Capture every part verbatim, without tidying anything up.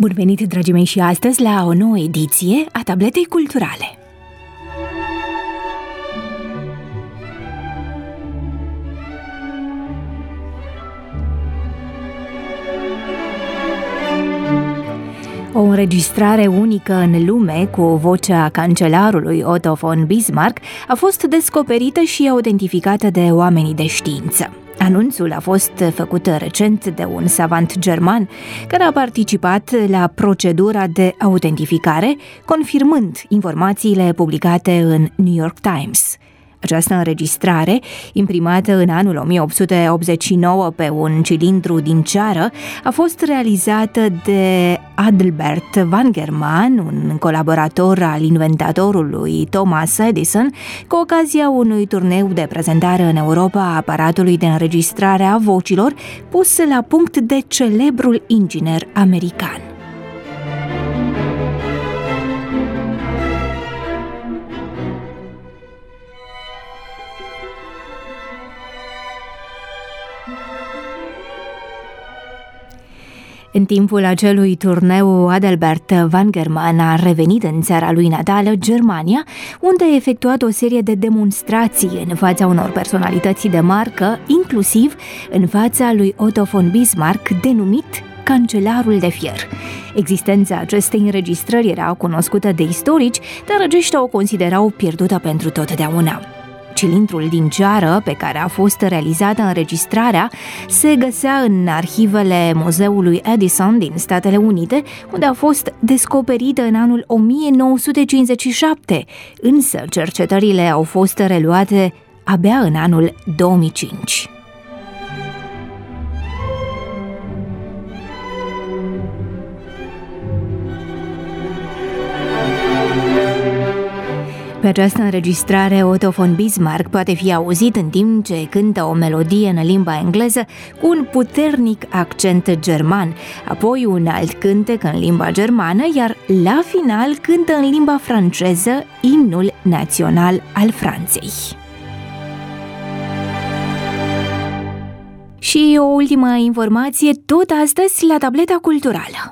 Bun venit, dragii mei, și astăzi la o nouă ediție a Tabletei Culturale. O înregistrare unică în lume cu vocea cancelarului Otto von Bismarck a fost descoperită și autentificată de oamenii de știință. Anunțul a fost făcut recent de un savant german care a participat la procedura de autentificare, confirmând informațiile publicate în New York Times. Această înregistrare, imprimată în anul o mie opt sute optzeci și nouă pe un cilindru din ceară, a fost realizată de Adelbert Wangerman, un colaborator al inventatorului Thomas Edison, cu ocazia unui turneu de prezentare în Europa a aparatului de înregistrare a vocilor pus la punct de celebrul inginer american. În timpul acelui turneu, Adelbert Wangerman a revenit în țara lui natală, Germania, unde a efectuat o serie de demonstrații în fața unor personalități de marcă, inclusiv în fața lui Otto von Bismarck, denumit Cancelarul de Fier. Existența acestei înregistrări era cunoscută de istorici, dar aceștia o considerau pierdută pentru totdeauna. Cilindrul din ceară pe care a fost realizată înregistrarea se găsea în arhivele Muzeului Edison din Statele Unite, unde a fost descoperită în anul o mie nouă sute cincizeci și șapte, însă cercetările au fost reluate abia în anul două mii cinci. Pe această înregistrare, Otto von Bismarck poate fi auzit în timp ce cântă o melodie în limba engleză cu un puternic accent german, apoi un alt cântec în limba germană, iar la final cântă în limba franceză imnul național al Franței. Și o ultimă informație, tot astăzi la Tableta Culturală.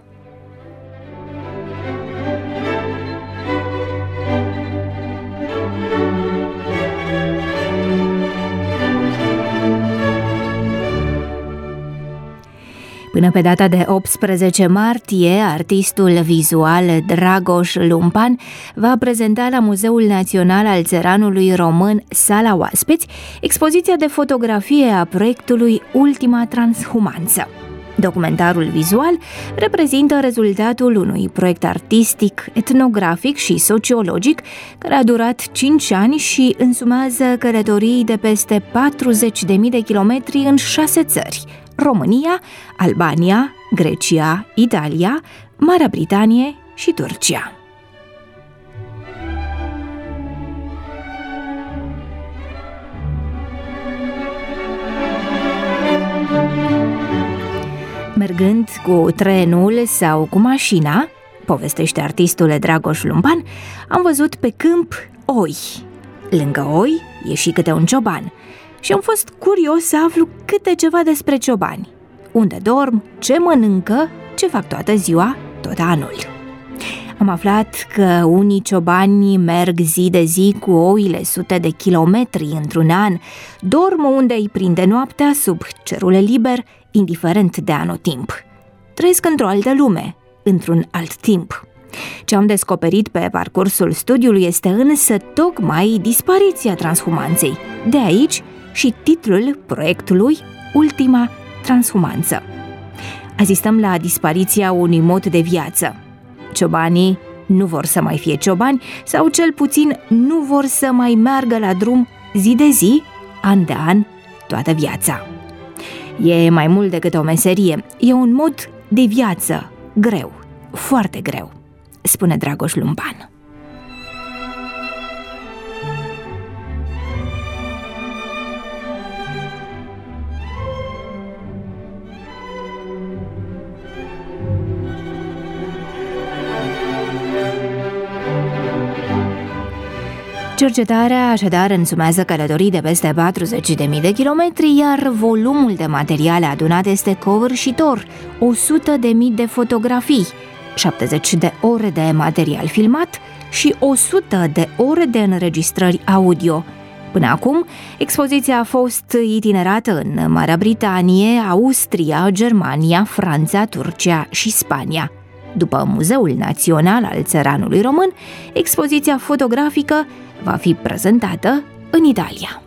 Până pe data de optsprezece martie, artistul vizual Dragoș Lumpan va prezenta la Muzeul Național al Țăranului Român Sala Oaspeți expoziția de fotografie a proiectului Ultima Transhumanță. Documentarul vizual reprezintă rezultatul unui proiect artistic, etnografic și sociologic care a durat cinci ani și însumează călătorii de peste patruzeci de mii de kilometri în șase țări: România, Albania, Grecia, Italia, Marea Britanie și Turcia. Mergând cu trenul sau cu mașina, povestește artistul Dragoș Lumpan, am văzut pe câmp oi. Lângă oi e și câte un cioban. Și am fost curios să aflu câte ceva despre ciobani. Unde dorm, ce mănâncă, ce fac toată ziua, tot anul. Am aflat că unii ciobani merg zi de zi cu oile sute de kilometri într-un an, dorm unde îi prinde noaptea, sub cerul liber, indiferent de anotimp. Trăiesc într-o altă lume, într-un alt timp. Ce am descoperit pe parcursul studiului este însă tocmai dispariția transhumanței. De aici și titlul proiectului Ultima Transhumanță. Asistăm la dispariția unui mod de viață. Ciobanii nu vor să mai fie ciobani sau cel puțin nu vor să mai meargă la drum zi de zi, an de an, toată viața. E mai mult decât o meserie, e un mod de viață greu, foarte greu, spune Dragoș Lumpan. Cercetarea așadar însumează călătorii de peste patruzeci de mii de kilometri, iar volumul de materiale adunat este covârșitor, o sută de mii de fotografii. șaptezeci de ore de material filmat și o sută de ore de înregistrări audio. Până acum, expoziția a fost itinerată în Marea Britanie, Austria, Germania, Franța, Turcia și Spania. După Muzeul Național al Țăranului Român, expoziția fotografică va fi prezentată în Italia.